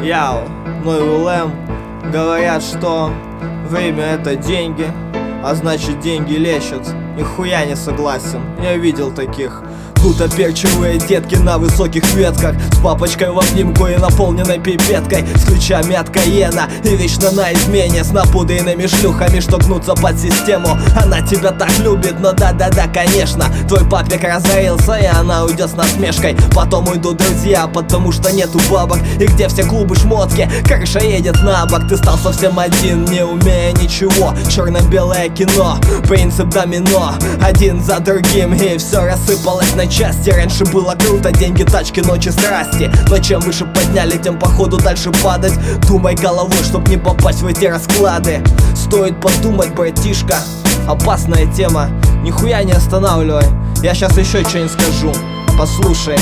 Яу, мой Улэм. Говорят, что время это деньги, а значит деньги лечат. Нихуя не согласен, я видел таких. Гутоперчивые детки на высоких ветках, с папочкой в обнимку и наполненной пипеткой, с ключами от Каена и вечно на измене, с напудренными шлюхами, что гнутся под систему. Она тебя так любит, но да-да-да, конечно. Твой папик разорился, и она уйдет с насмешкой. Потом уйдут друзья, потому что нету бабок. И где все клубы шмотки, крыша едет на бок. Ты стал совсем один, не умея ничего. Черно-белое кино, принцип домино, один за другим, и все рассыпалось на части. Раньше было круто, деньги, тачки, ночи, страсти. Но чем выше подняли, тем походу дальше падать. Думай головой, чтоб не попасть в эти расклады. Стоит подумать, братишка, опасная тема. Нихуя не останавливай, я сейчас еще что-нибудь скажу. Послушай.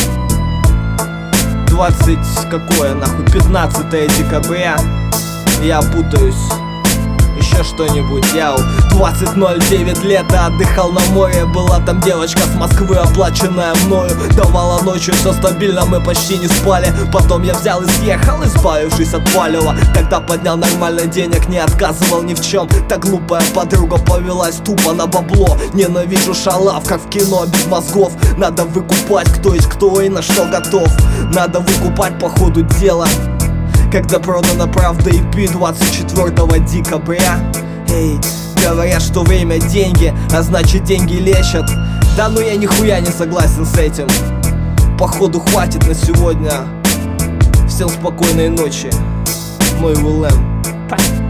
15 декабря. Я путаюсь. Еще что-нибудь, яу. 20:09 лета, отдыхал на море. Была там девочка с Москвы, оплаченная мною. Давала ночью, все стабильно, мы почти не спали. Потом я взял и съехал, избавившись от палева. Тогда поднял нормально денег, не отказывал ни в чем. Та глупая подруга повелась тупо на бабло. Ненавижу шалав, как в кино, без мозгов. Надо выкупать, кто есть кто и на что готов. Надо выкупать по ходу дела, когда продана правда EP 24 декабря. Эй, говорят, что время деньги, а значит деньги лечат. Да ну я нихуя не согласен с этим. Походу хватит на сегодня. Всем спокойной ночи, мой Улэм.